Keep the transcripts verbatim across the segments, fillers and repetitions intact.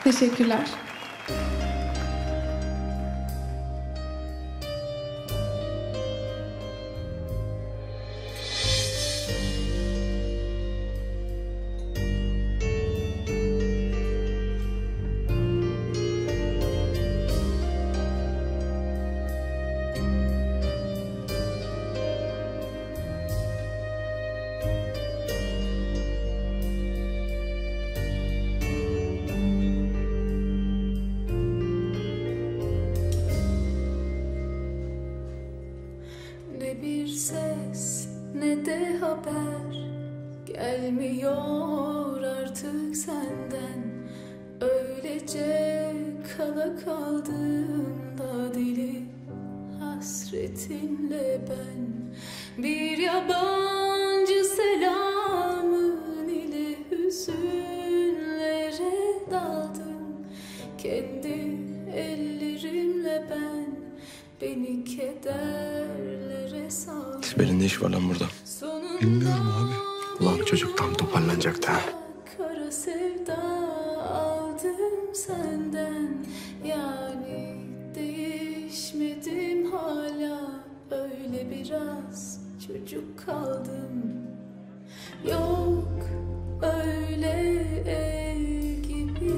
Teşekkürler. Ne bir ses ne de haber gelmiyor artık senden. Öylece kala kaldım da deli hasretinle ben. Bir yabancı selamın ile hüzünlere daldım. Kendi ellerimle ben beni kederlere saldım. Sibel'in ne işi var lan burada? Bilmiyorum abi. Ulan çocuk tam toparlanacaktı ha. Kara sevda aldım senden. Yani değişmedim hala. Öyle biraz çocuk kaldım. Yok öyle el gibi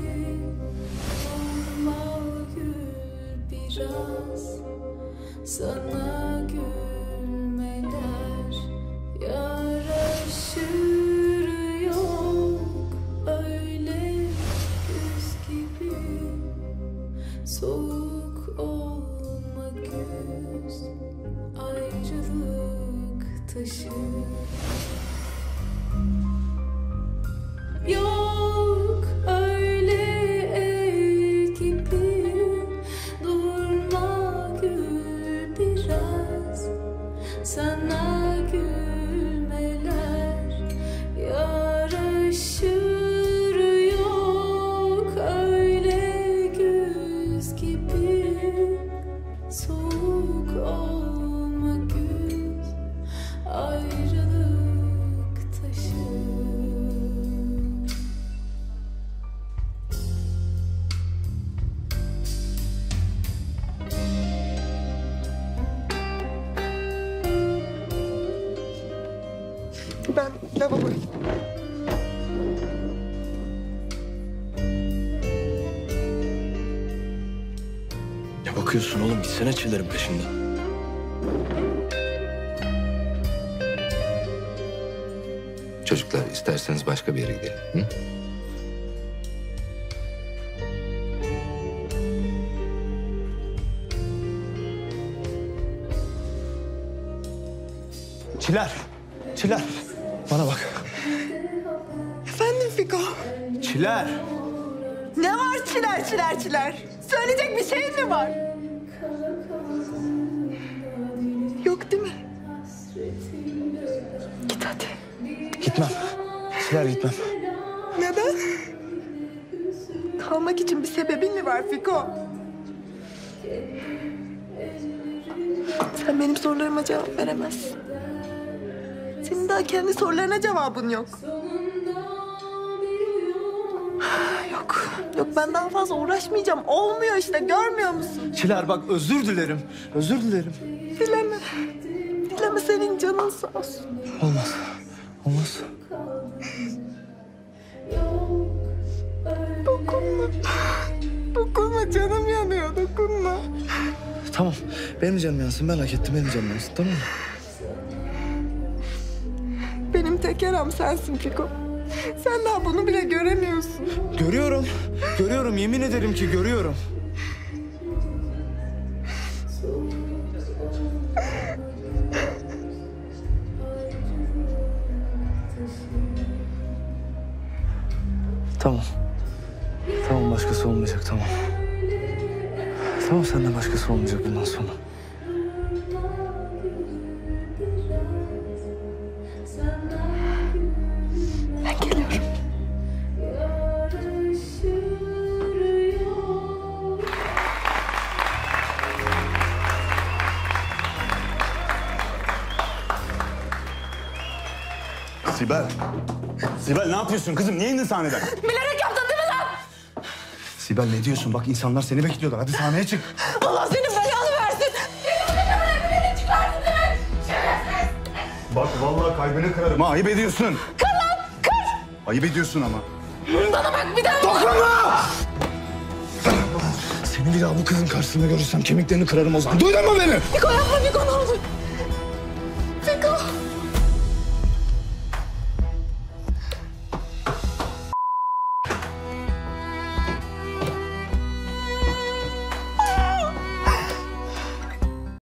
normal gül biraz. Sana gülmeler yaraşır. Yok öyle güz gibi soğuk olma güz. Ayrılık taşır. Yok öyle el gibi durma gül biraz. Sana gülmeler yaraşır. Yok öyle güz gibi soğuk olma güz. Ayrılık taşır. Ben lavaboya. Ne bakıyorsun oğlum? Gitsene çillerin peşinden. Çocuklar isterseniz başka bir yere gidelim. Hı? Çiler, Çiler. Bana bak. Efendim Fiko? Çiler. Ne var çiler çiler çiler? Söyleyecek bir şey mi var? Yok değil mi? Git hadi. Gitmem. Çiler gitmem. Neden? Kalmak için bir sebebin mi var Fiko? Sen benim sorularıma cevap veremezsin. Senin daha kendi sorularına cevabın yok. Yok, yok ben daha fazla uğraşmayacağım. Olmuyor işte, görmüyor musun? Çiler bak özür dilerim. Özür dilerim. Dileme. Dileme, senin canın sağ olsun. Olmaz. Olmaz. Dokunma. Dokunma, canım yanıyor, dokunma. Tamam. Benim canım yansın. Ben hak ettim. Benim canım yansın. Tamam mı? Benim tek yaram sensin Fiko. Sen daha bunu bile göremiyorsun. Görüyorum. Görüyorum. Yemin ederim ki görüyorum. Tamam. Tamam, başkası olmayacak, tamam. Tamam, senden başkası olmayacak bundan sonra. Ben geliyorum. Sibel. Sibel ne yapıyorsun kızım? Niye indin sahneden? Bilerek yaptın değil mi lan? Sibel ne diyorsun? Bak insanlar seni bekliyorlar. Hadi sahneye çık. Allah senin belanı versin. Bak vallahi kalbini kırarım ha. Ayıp ediyorsun. Kır lan kır. Ayıp ediyorsun ama. Bana bak bir daha. Dokunma! Seni bir daha bu kızın karşısında görürsem kemiklerini kırarım o zaman. Duydun mu beni? Niko yapma Niko ne olur.